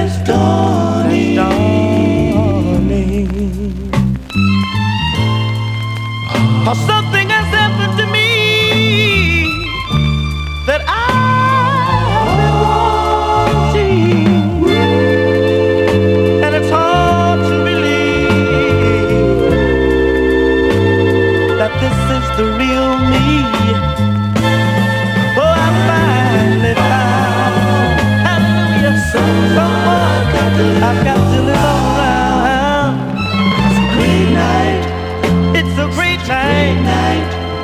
Or something has happened to me that I've been wanting, and it's hard to believe that this is the real me. Oh, I finally found, hallelujah, someone I've got to live around. It's a great night. It's a great night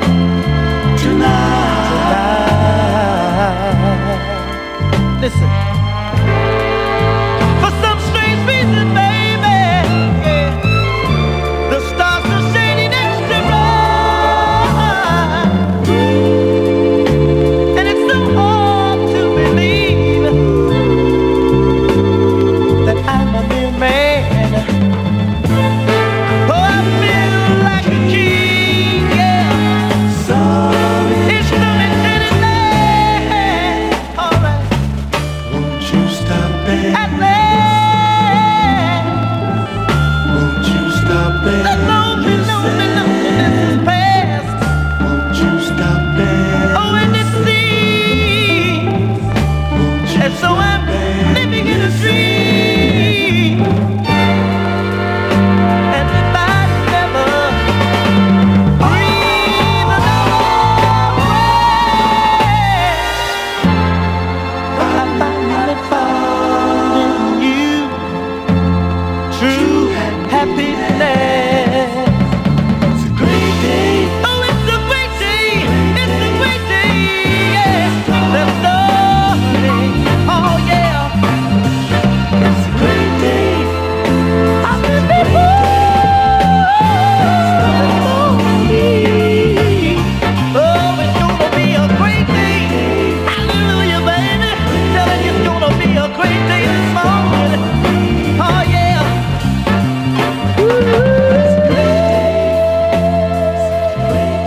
tonight. Listen. For some strange reason, baby, yeah, the stars are shining extra bright, and it's so hard to believe that I'm a mere man. So I'm living in a dream, and if I never breathe another breath, I finally found in you true happiness. It's a great day. Oh, it's a great day. It's a great day. Yeah, there's nothing. Oh yeah, it's a great day. I'm in the mood. Oh, it's gonna be a great day. Hallelujah, baby. Telling you it's gonna be a great day this morning. Oh yeah. Ooh, it's a great day. It's a great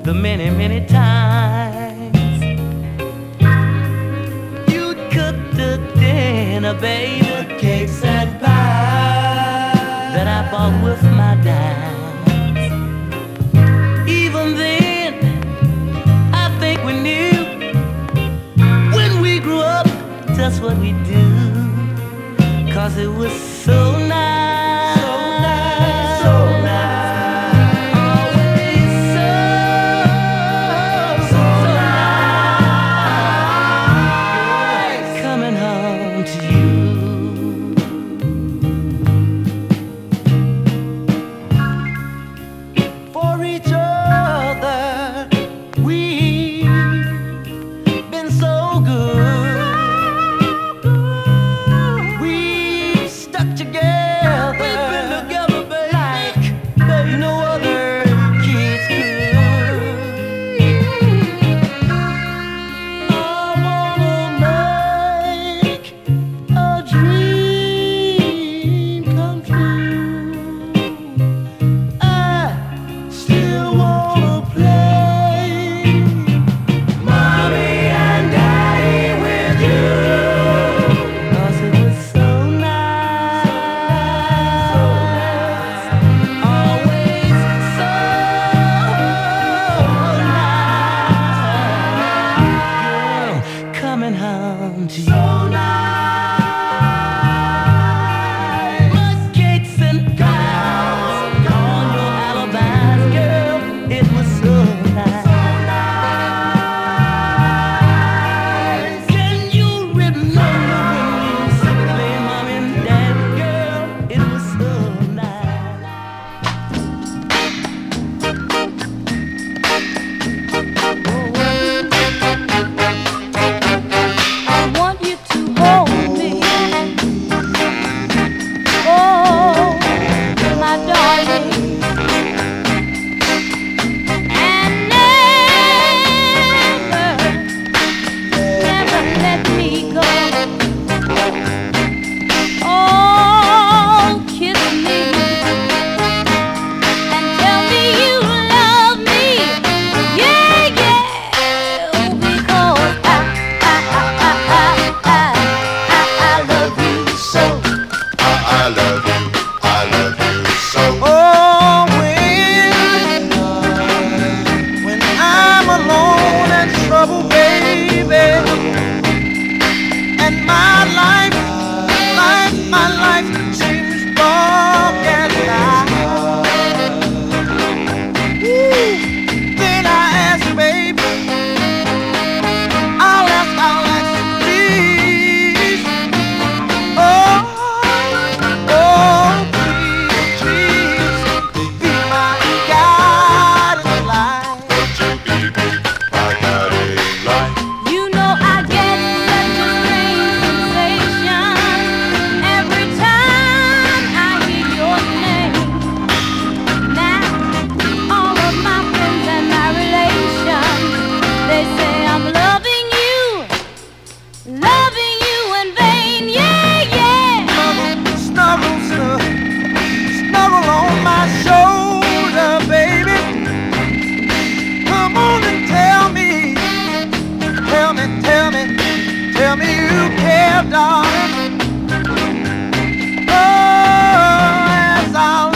the many, many times you'd cook the dinner, baby, cakes and pies that I bought with my dimes. Even then, I think we knew when we grew up just what we do, 'cause it was so nice, so nice, so nice. Always so nice coming home to you. For each other we've been so good. We stuck together. We've been together, baby, like no other kids could. I wanna make a dream come true. I still wanna play mommy and daddy with you, 'cause it was so nice, so nice, always so nice, girl, coming home to you. So nice, mud cakes and pies on your alibis, girl, it was so nice. Can you remember when we used to play mom and dad, girl, it was so nice. I want you to hold me, oh, my darling, and never let me go. Oh, kiss me and tell me you love me, yeah, yeah, because I love you so. I love you so. Oh, when I'm alone and trouble, baby, and my life seems dark and light. Then I ask, baby, I'll ask you, please. Oh, please, be my guiding light. My guiding light. You know I get such a strange sensation every time I hear your name. Now all of my friends and my relations, they say I'm loving you in vain. Yeah, yeah. Snuggle on my shoulder, baby. Come on and tell me you care, darling. Oh, as our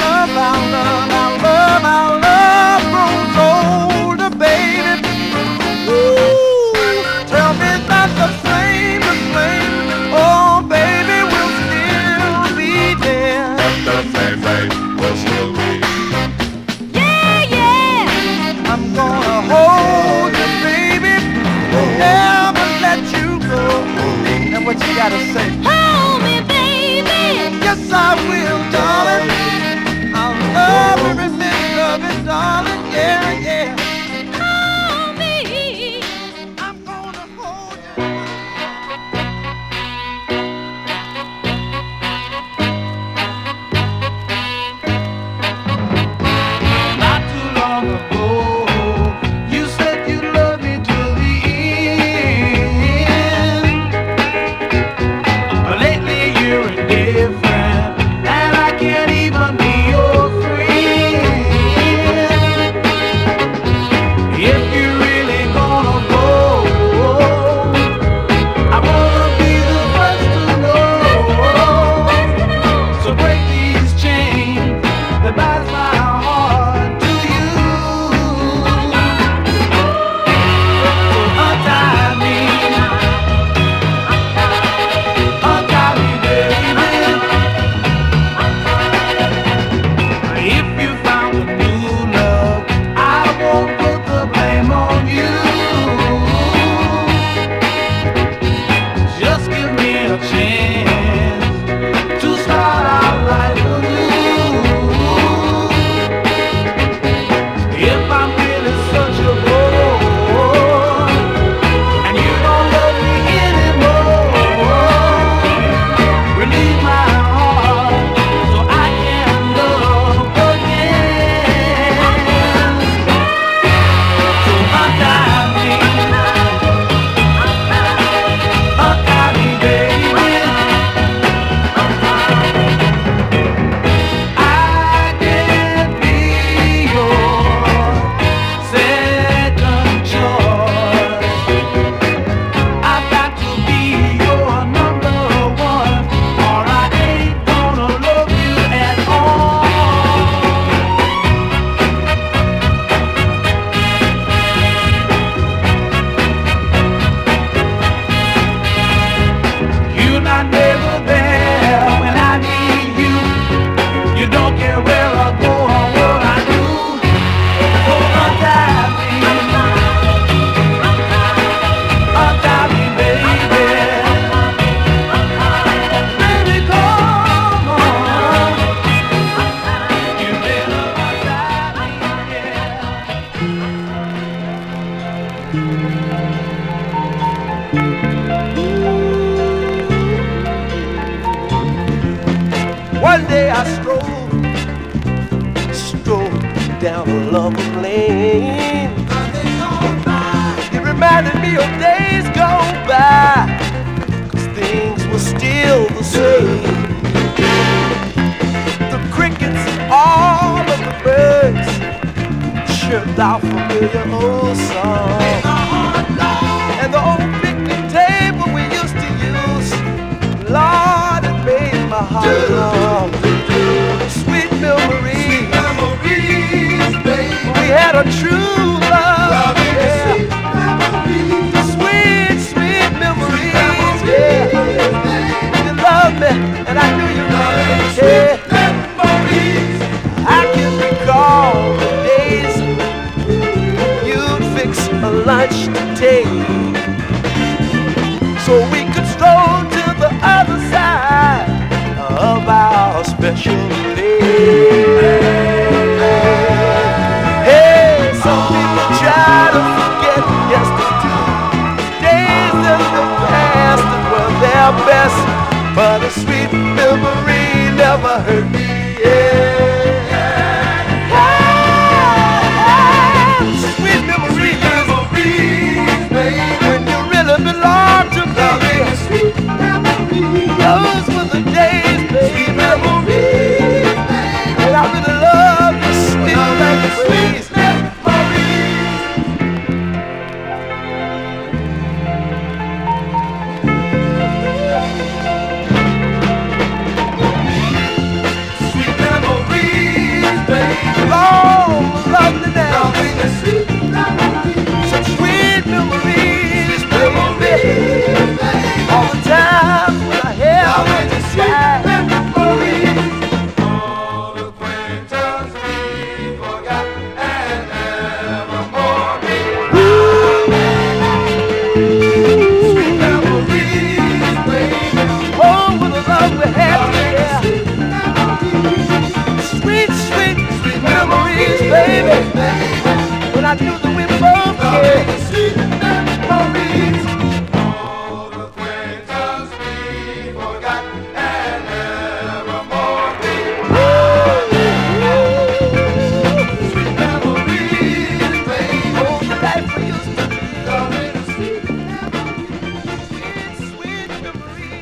love grows older, baby. Ooh, tell me that the flame, oh baby, will still be there. The flame will still be. Yeah, yeah. I'm gonna hold you, baby. Never let you go. And what you gotta say? Hold me, baby. Yes, I will, darling. I'll love every minute of it, darling. Yeah, yeah. Hold me. I'm gonna hold you. Not too long ago, you said you loved me till the end. But lately you're indifferent, and I can't even be your friend. One day I strolled down a lovely lane. It reminded me of days gone by, 'cause things were still the same. The crickets and all of the birds chirped out familiar old songs. And the old picnic table we used to use, Lord, it made my heart long. Sweet memories, baby. We had a true love, yeah. Sweet, sweet memories, yeah. You love me, and I knew you loved me, yeah. I can recall the days you'd fix a lunch to take, so we could stroll to the other side of our special day. Hey, some people try to forget yesterday, days in the past that were their best, but a sweet memory never hurt me. Sweet memories, baby, when you really belong to me. Those were the days, baby, and I really love the sweet memories. When I knew that we both cared. Sweet memories, all the acquaintance we forgot and evermore be. Sweet memories, baby. Oh, the life we used to live. Sweet memories, sweet memories.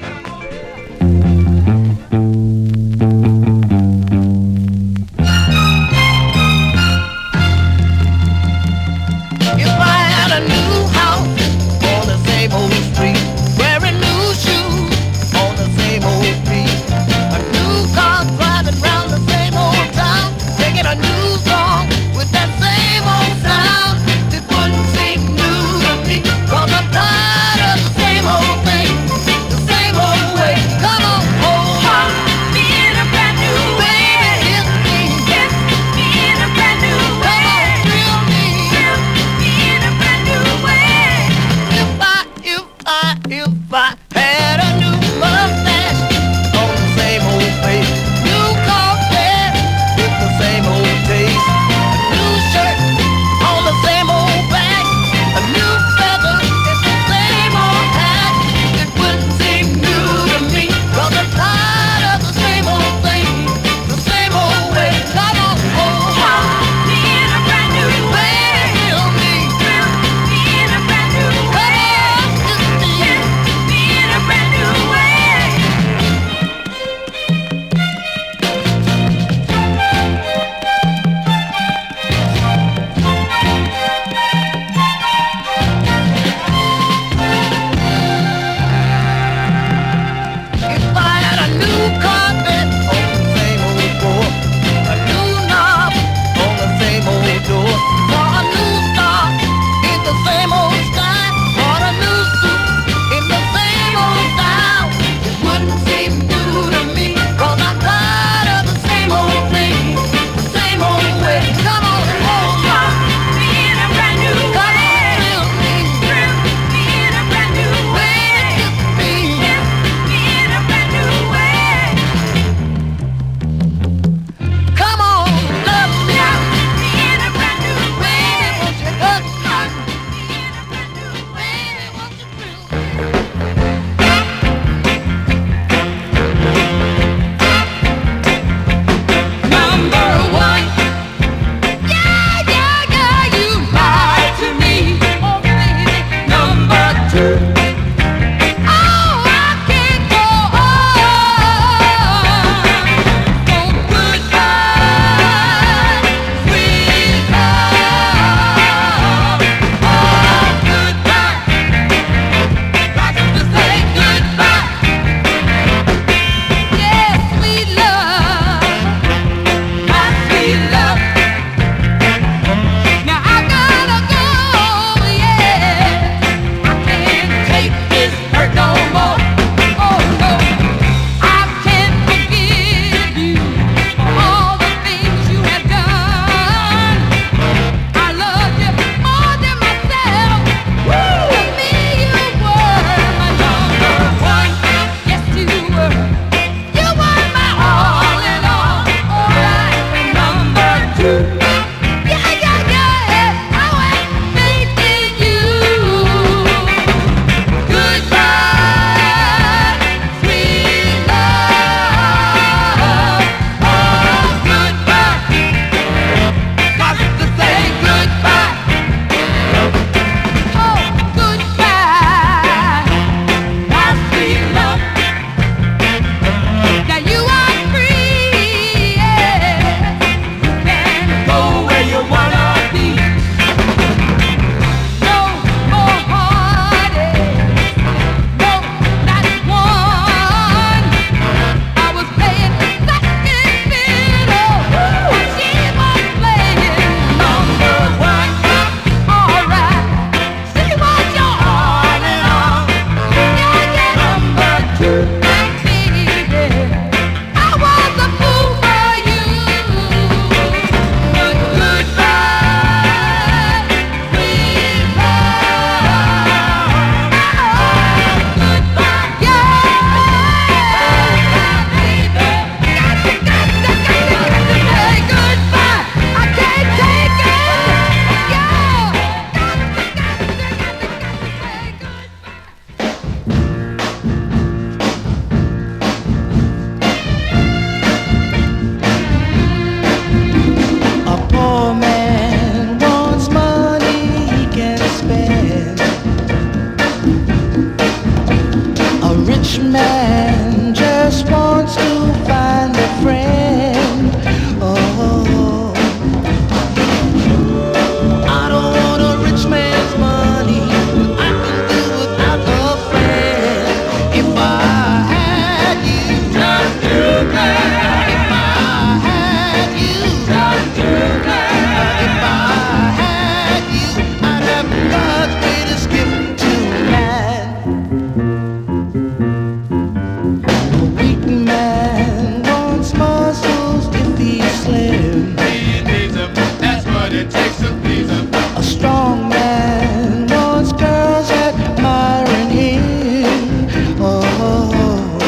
strong man wants girls admiring him. Oh,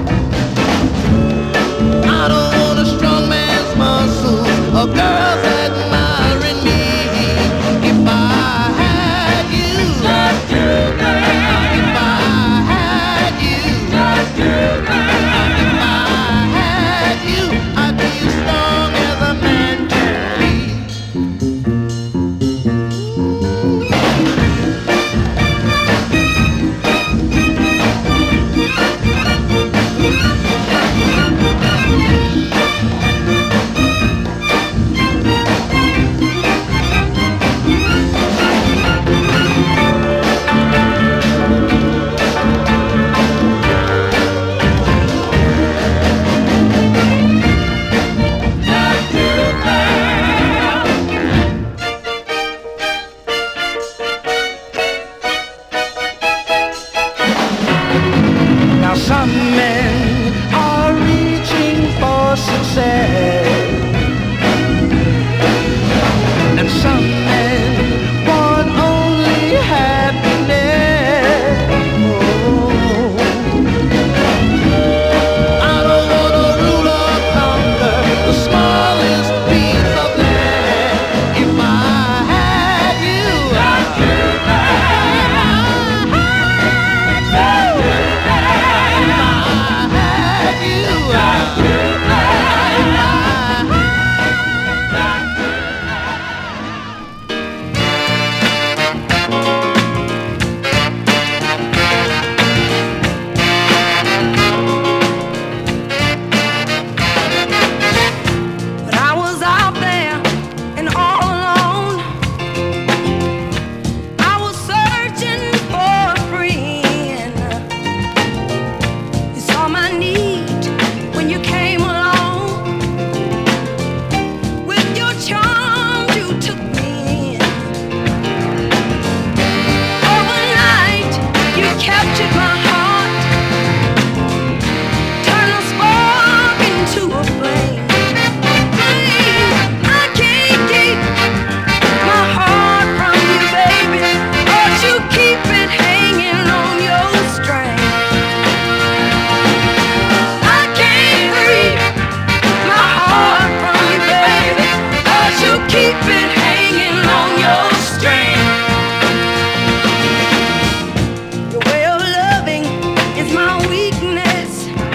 I don't want a strong man's muscles or girls admiring me. If I had you, just you, girl. If I had you, just you, girl. If I had you, I'd be as strong as a man can be. Now some men are reaching for success, and some men want only happiness. Oh, I don't wanna rule or conquer the smallest piece of land. If I had you, I'd you, but I was out there and all alone. I was searching for a friend. You saw my need when you came along. With your charm, you took me in. Overnight, you captured my heart, turned a spark into a flame. I can't keep my heart from you, baby, but you keep it hanging on your string. I can't free my heart from you, baby, but you keep it hanging on your string. Your way of loving is my weakness.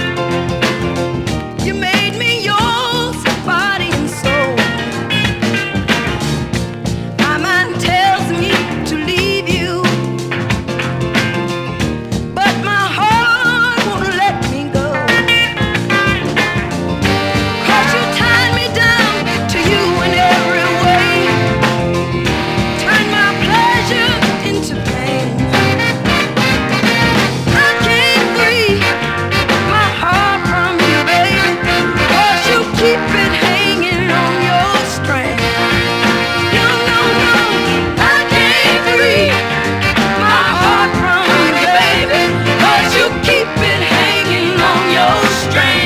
You made me yours, body and soul. My mind tells me to leave you, but my heart won't let me go. 'Cause you tied me down to you in every way, turned my pleasure into pain. I can't free my heart from you, baby, 'cause you keep it hanging on your string. No, no, no, I can't free my heart from you, baby, 'cause you keep it hanging on your string.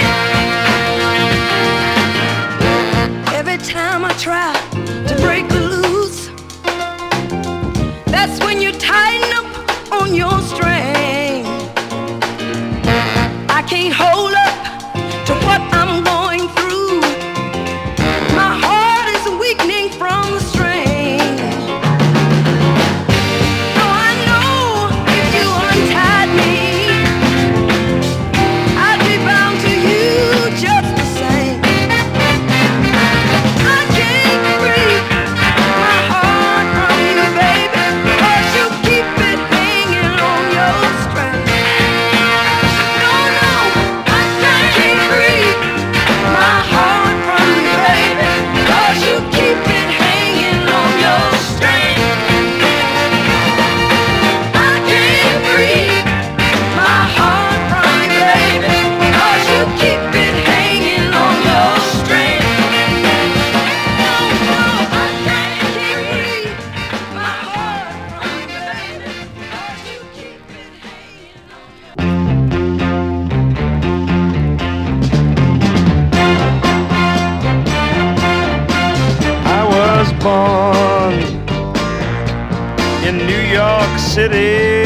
Every time I try to break loose, that's when you tighten up on your string. I can't hold up to what I'm going through. My heart is weakening from the strain. Now I know if you untied me, I'd be bound to you just the same. I can't free my heart from you, baby, 'cause you keep it hanging on your string. No, no, I in New York City.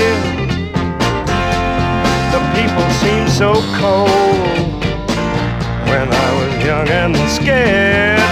The people seem so cold when I was young and scared.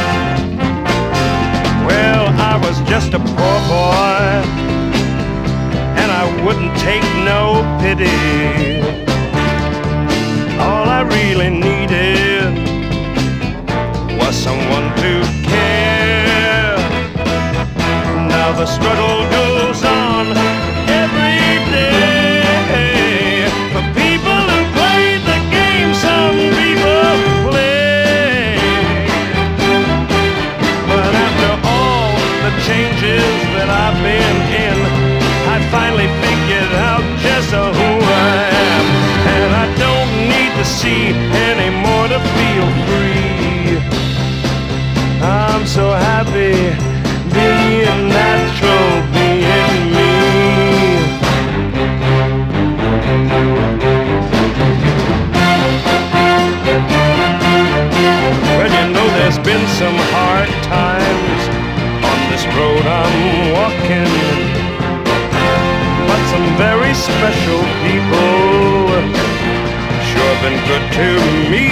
Well, I was just a poor boy, and I wouldn't take no pity. All I really needed was someone to care. Now the struggle goes on every day. The people who play the game some people play. But after all the changes that I've been in, I finally figured out just who I am. And I don't need to see anymore to feel free. I'm so happy being natural, being me. Well, you know there's been some hard times on this road I'm walking, but some very special people sure been good to me.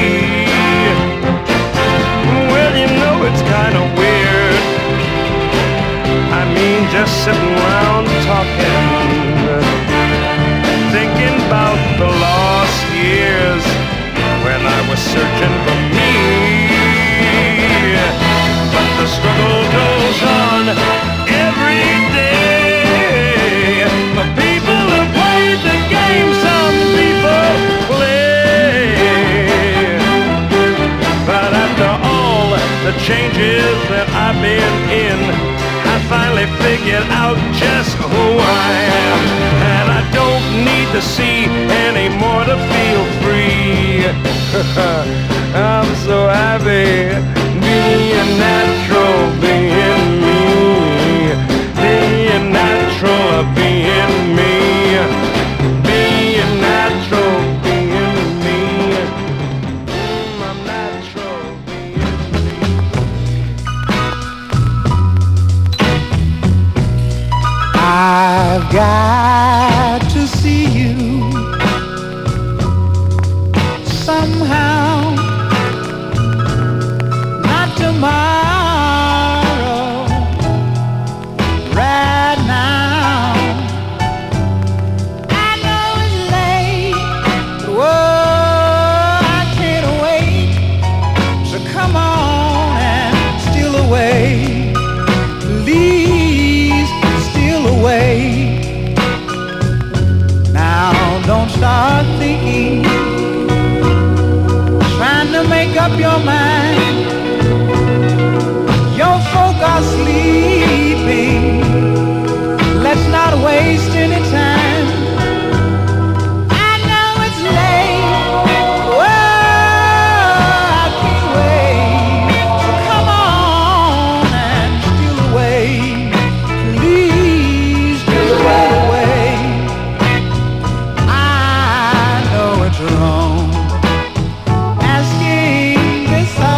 Well, you know it's kind of weird, I mean just sitting around talking, thinking about the lost years when I was searching for me. But the struggle goes on every day. The people who play the game some people play. But after all the changes that I've been in, I finally figured out just who I am. And I don't need to see anymore to feel free. I'm so happy being natural, being me. Being natural, being me. Being natural, being me. I'm natural, being me. I've got to see you somehow, not tomorrow, right now. I know it's late, but whoa, I can't wait. So come on and steal away, please steal away. Now don't start thinking, trying to make up your mind. Your folk are sleeping, let's not waste any time. I know it's late, whoa, I can't wait. So come on and steal away, please steal away. I know it's wrong asking this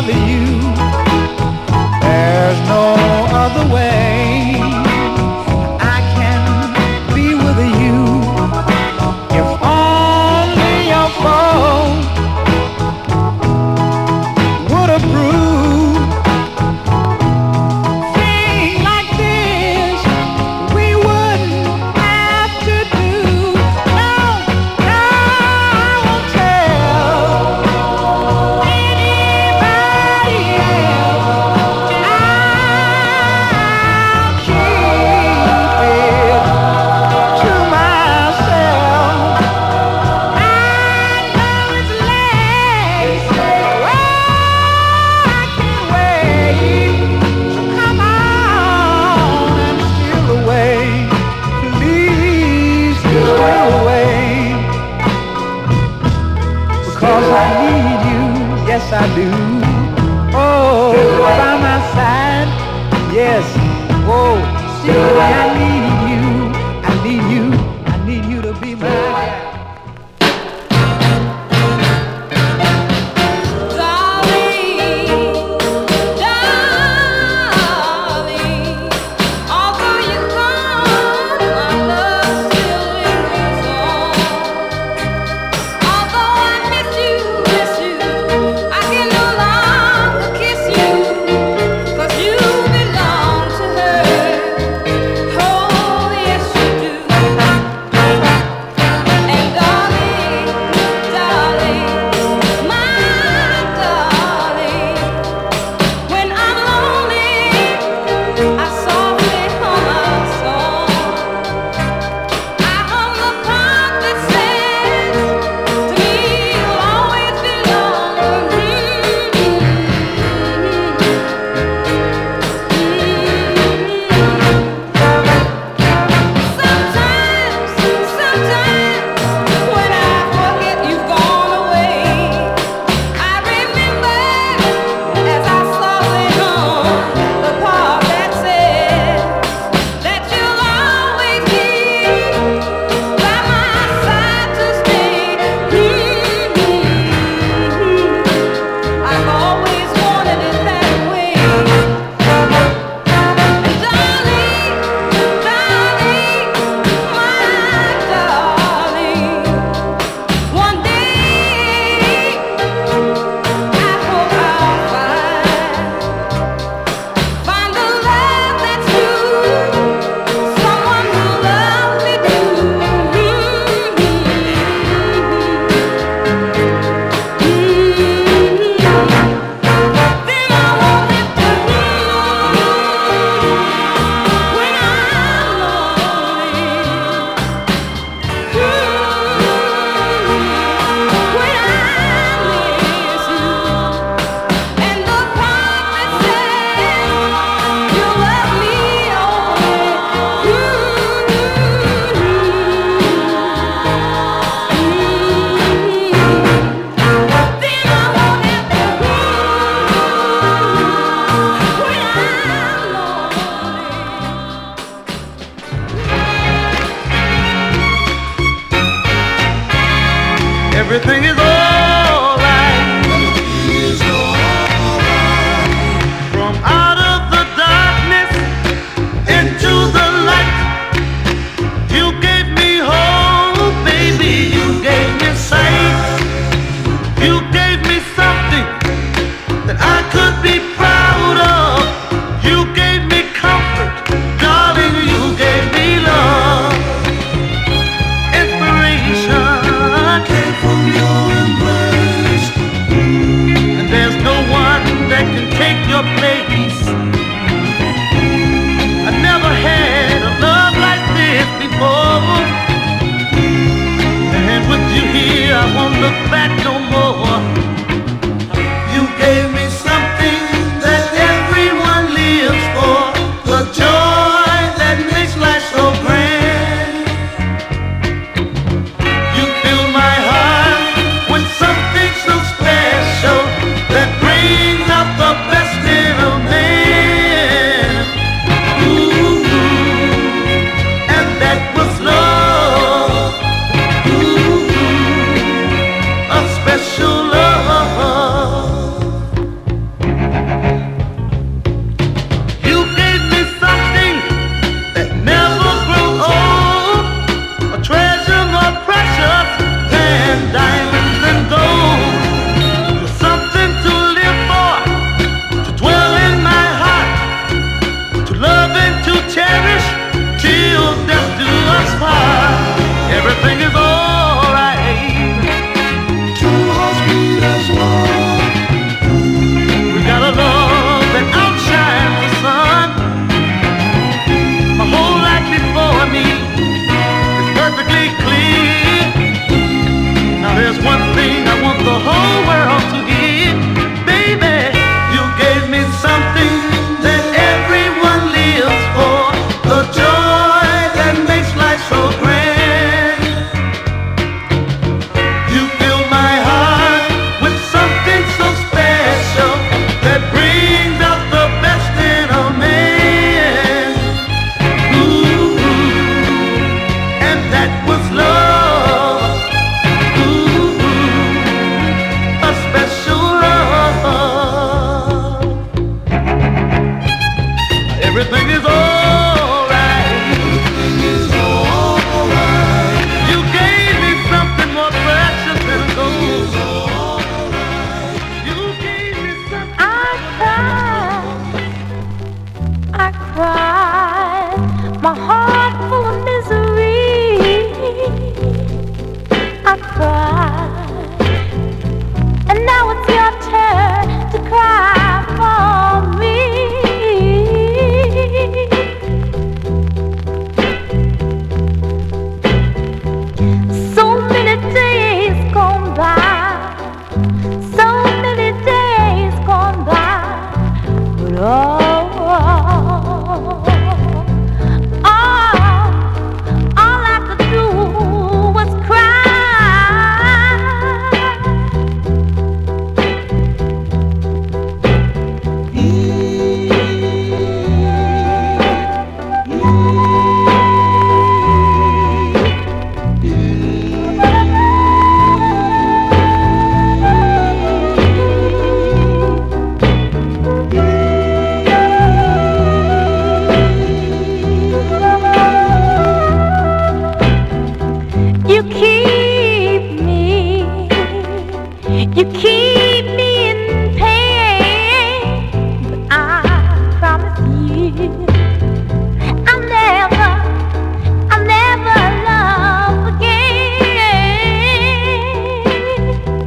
Everything is alright. From out of the darkness into the light, you gave me hope, baby. You gave me sight. You gave me something that I could be proud of. You gave me comfort, darling. You gave me love. Inspiration came from your embrace, and there's no one that can take your place. I never had a love like this before, and with you here, I won't look back no more. You gave me something that everyone lives for, the joy that makes life so grand. You fill my heart with something so special that brings out the best in a man. Ooh, and that was love. Ooh, a special love. You gave me something that never grew old, a treasure more precious than diamonds and gold. You're something to live for, to dwell in my heart, to love and to cherish till death do us part. Everything is alright. Two hearts beat as one. We got a love that outshines the sun. My whole life before me is perfectly clear. Now there's one thing I want the whole world to hear. Baby, you gave me something that everyone lives for, the joy that makes life so grand. You fill my heart with something so special that brings out the best in a man. Ooh, and that was love. Ooh, a special love. Everything is alright. You gave me something more precious than gold. You gave me something. I cried, my heart full of misery. I cried, and now it's your turn to cry for me. So many days gone by, so many days gone by, but all I could do was cry. You keep me in pain, but I promise you, I'll never love again.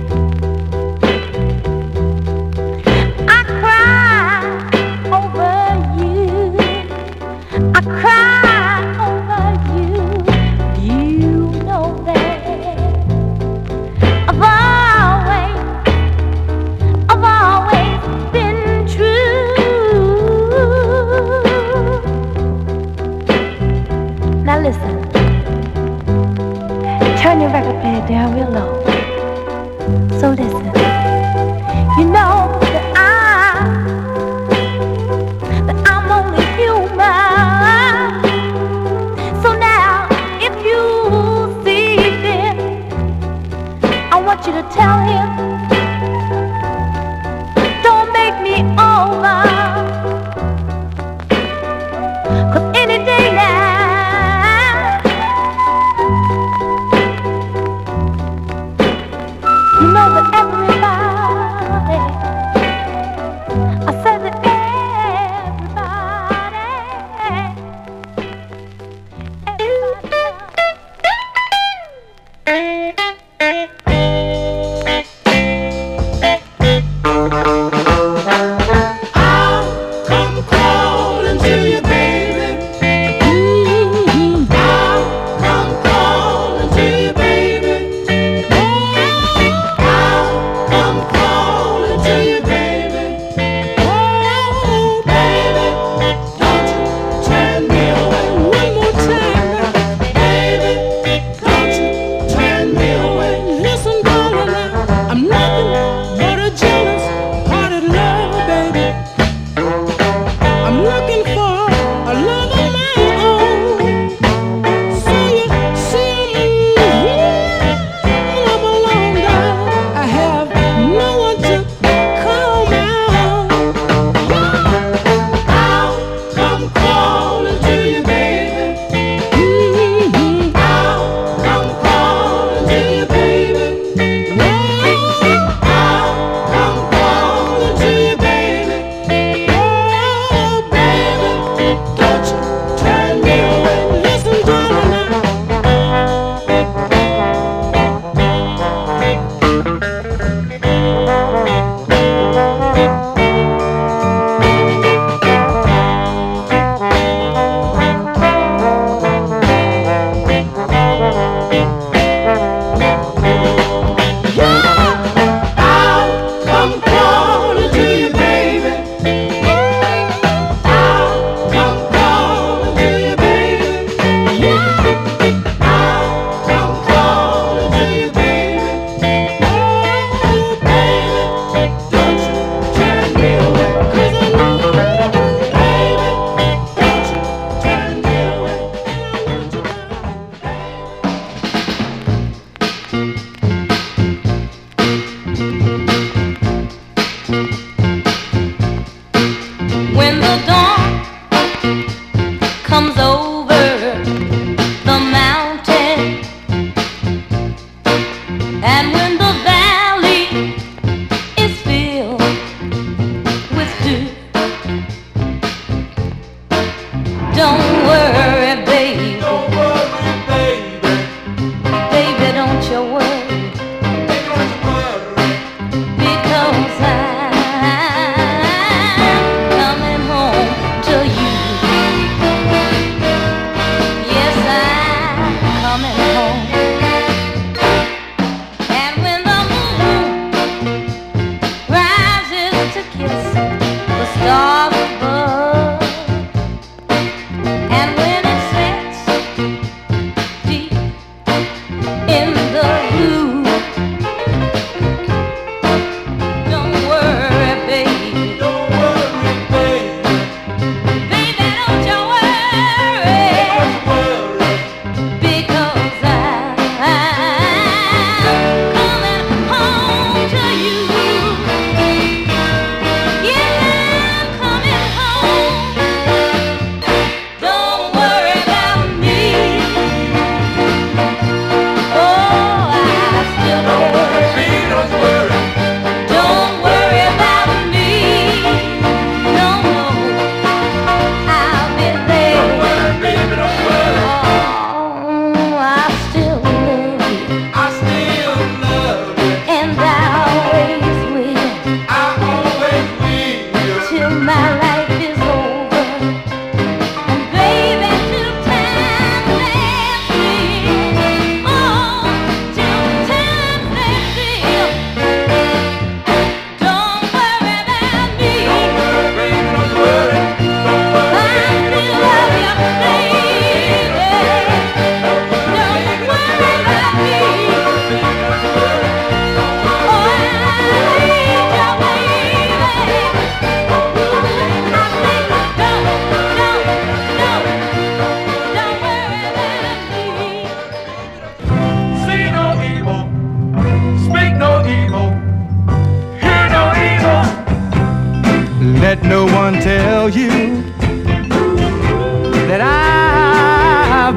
I cry over you, I cry over you. You know that I've always been true. Now listen, turn your record player down real low. So listen, you know that I'm only human. So now, if you see fit, I want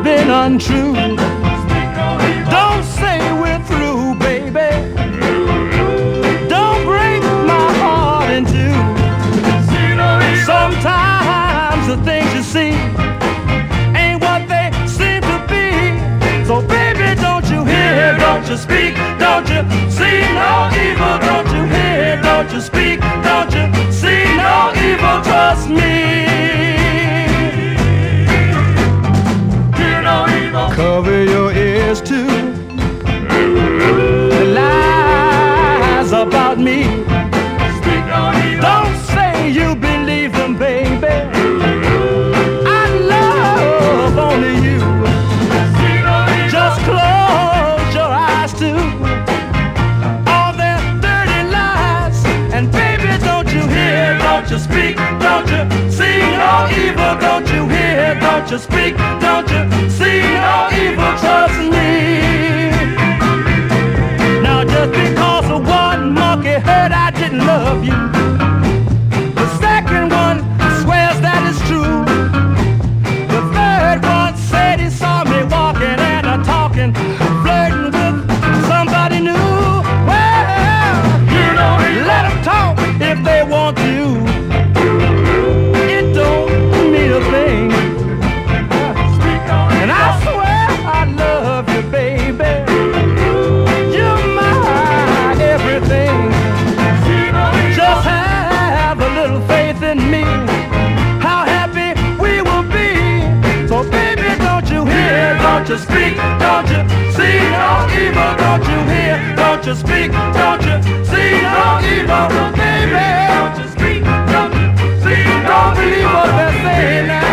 been untrue. Don't say we're through, baby. Don't break my heart in two. Sometimes the things you see ain't what they seem to be. So baby, don't you hear, don't you speak, don't you see no evil, don't you hear, don't you speak, don't you see no evil, trust me. Cover your ears to the lies about me. Don't say you believe them, baby. I love only you. Just close your eyes to all their dirty lies. And baby, don't you hear, don't you speak, don't you see no evil, don't you hear, don't you speak, don't you see no evil, trust me. Now just because of one monkey heard I didn't love you, the second one swears that it's true. The third one said he saw me walking and talking, flirting with somebody new. Well, let them talk if they want to. It don't mean a thing. And I swear I love you, baby. You're my everything. Just have a little faith in me. How happy we will be. So baby, don't you hear, don't you speak, don't you see no evil, don't you hear, don't you speak, don't you see no evil, baby. Don't you speak, don't you see, don't believe what they're saying now.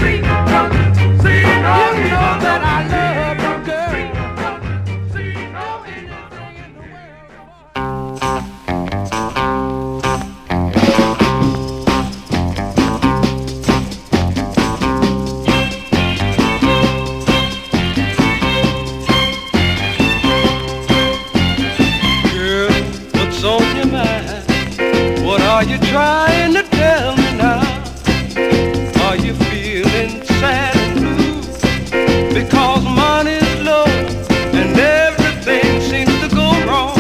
You know that I love you, girl. See no anything in the Girl, what's on your mind? What are you trying to tell me now? Are you feeling sad and blue because money's low and everything seems to go wrong?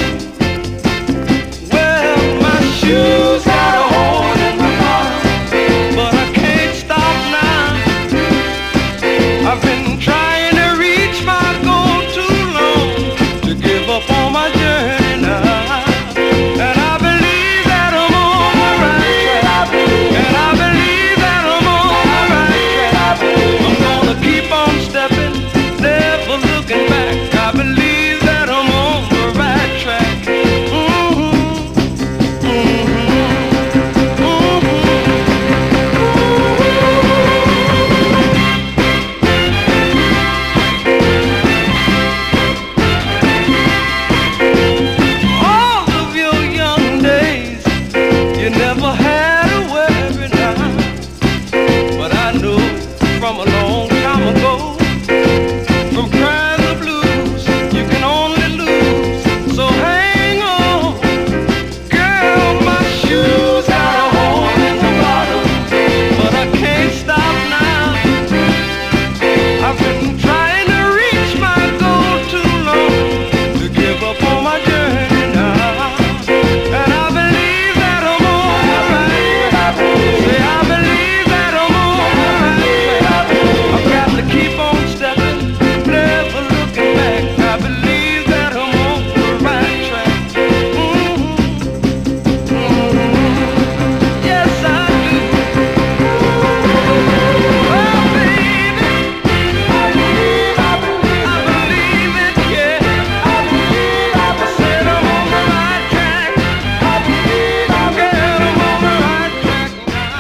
Well, my shoes got a hole in the bottom, but I can't stop now. I've been trying to reach my goal too long to give up on my journey now. And I believe that I'm on the right track. And I believe that I'm on the right track. I'm gonna keep on stepping, never looking back. I believe that I'm on the right track. All of your young days, you never had a worry now. But I know from a long time ago, from crying the blues, you can only lose. So hang on, girl, my shoes got a hole in the bottom, but I can't stop now. I've been trying to reach my goal too long to give up on my journey now. And I believe that I'm on the right track. Say I believe that I'm on the right track. I've got to keep on stepping, never looking back. I believe that I'm on the right track. Yes, I do. Oh, baby, I believe it, yeah. I said I'm on the right track. Girl, I'm on the right track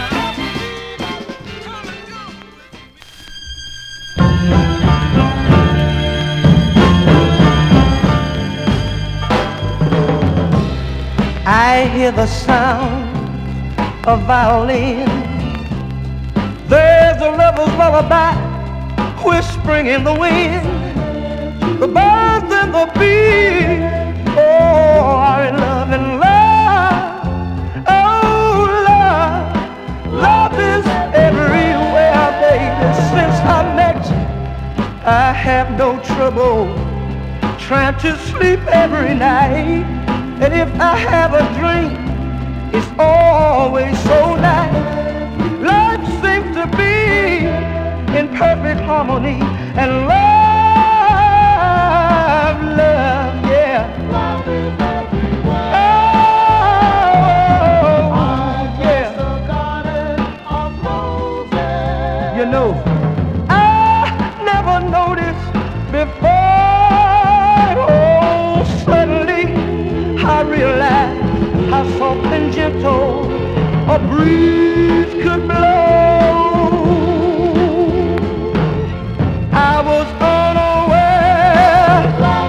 I hear the sound of violin. There's a lover's lullaby whispering in the wind. The birds and the bees, oh, are in love and love. Oh, love, love is everywhere, baby. Since I met you, I have no trouble trying to sleep every night. And if I have a dream, it's always so nice. Life seems to be in perfect harmony. And love, love, yeah. Love is everywhere. Oh, yeah. The garden of roses. You know, I never noticed before. Oh, suddenly I realized how soft and gentle a breeze could blow. I was unaware.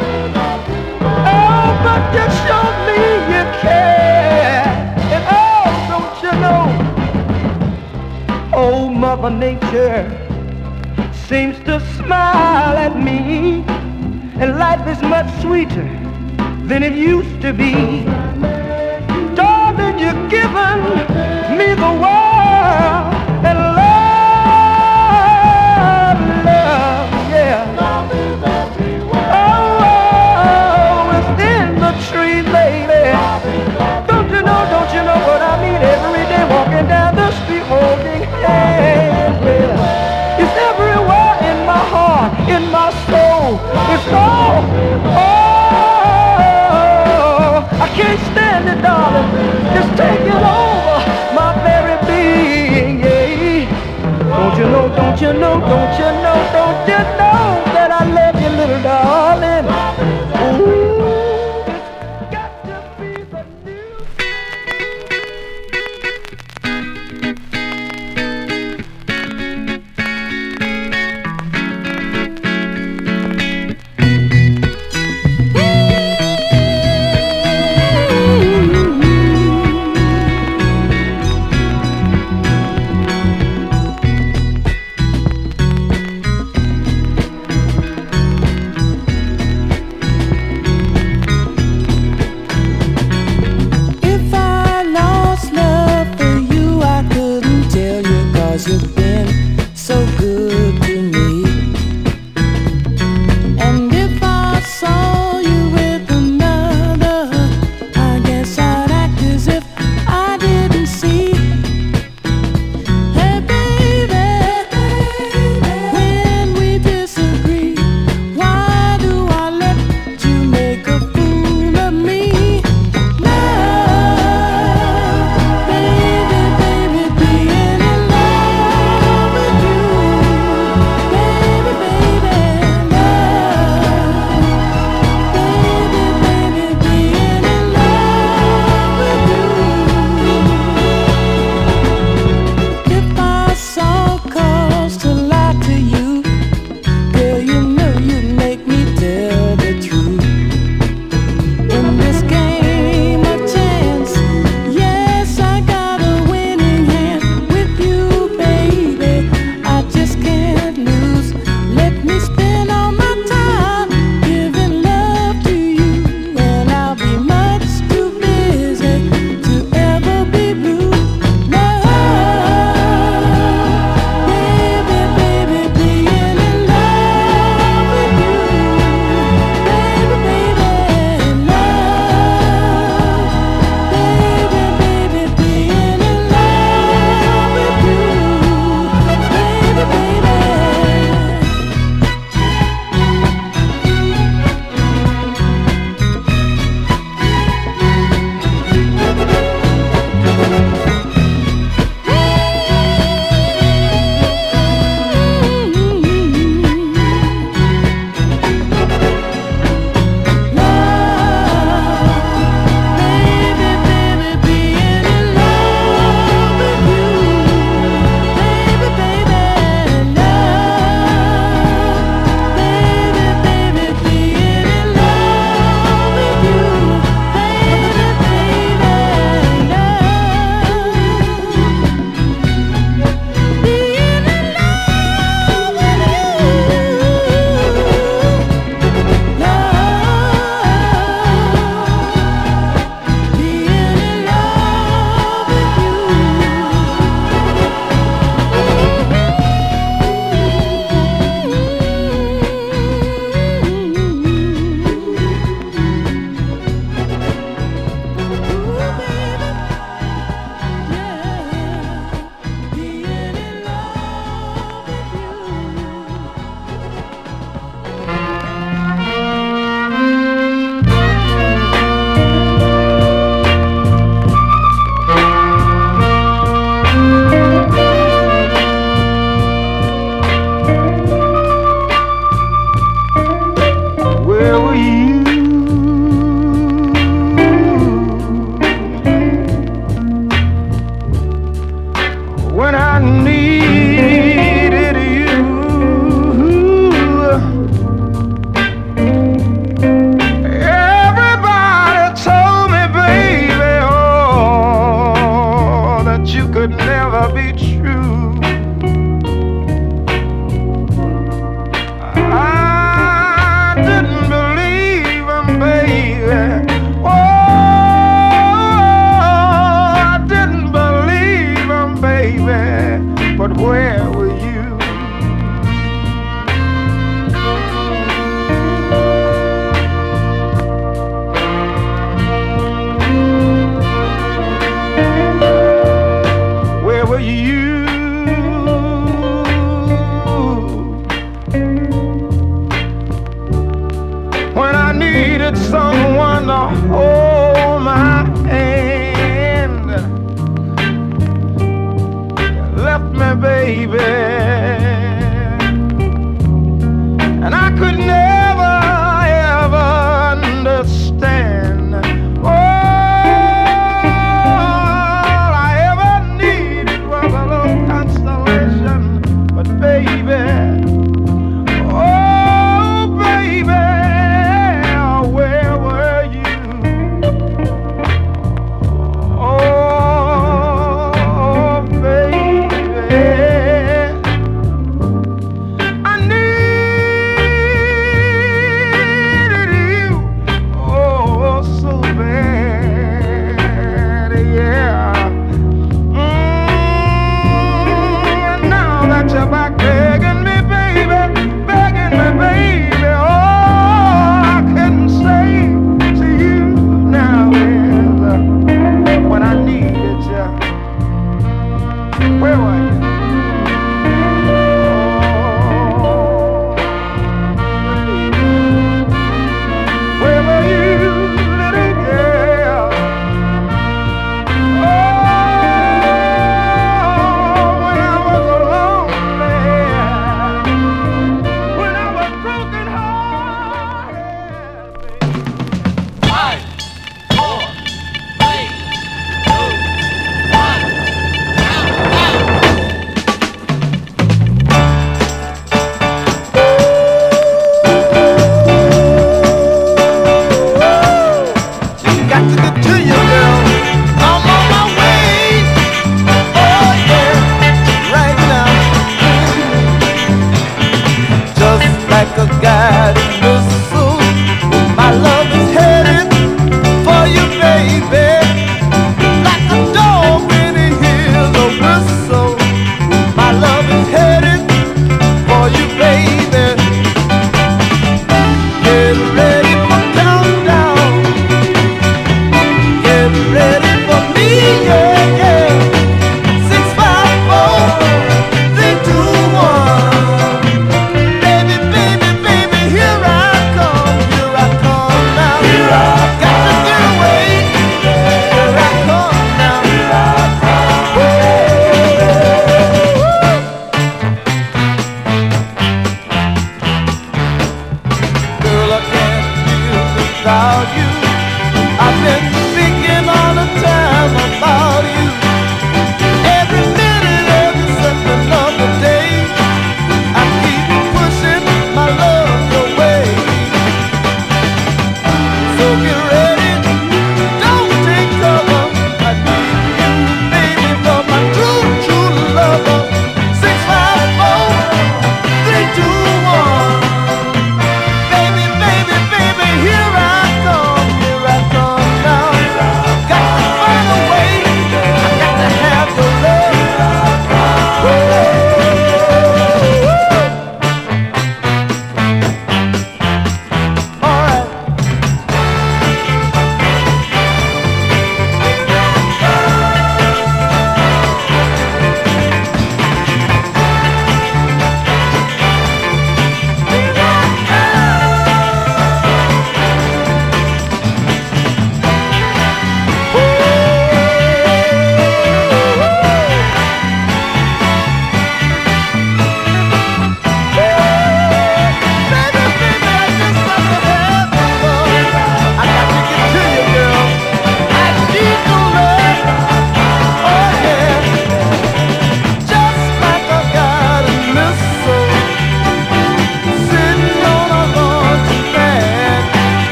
Oh, but you showed me you care. And oh, don't you know, old Mother Nature seems to smile at me. And life is much sweeter than it used to be. Darling, you've given me the world. And love, love, yeah. Love is everywhere. Oh, it's in the tree, baby. Don't you know what I mean? Every day walking down the street holding hands, baby. It's everywhere in my heart, in my soul. It's all, I can't stand it, darling. It's taking over my very being, yeah. Don't you know, don't you know, don't you know, don't you know that I love you, little darling? Ooh, it's got to be the new. song.